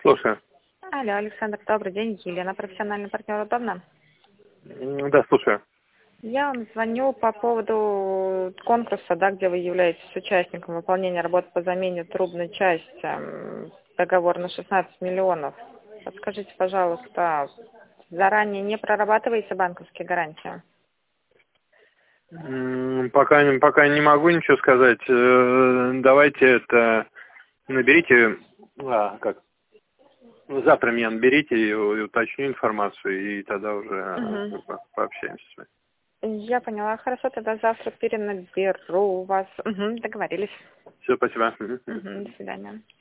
Слушаю. Алло, Александр, добрый день. Елена, профессиональный партнер, удобно? Да, слушаю. Я вам звоню по поводу конкурса, да, где вы являетесь участником выполнения работ по замене трубной части. Договор на 16 миллионов. Подскажите, пожалуйста, заранее не прорабатываете банковские гарантии? Пока не могу ничего сказать. Давайте это наберите, завтра меня наберите и уточню информацию, и тогда уже пообщаемся с вами. Я поняла. Хорошо, тогда завтра перенаберу вас. Договорились. Все, спасибо. До свидания.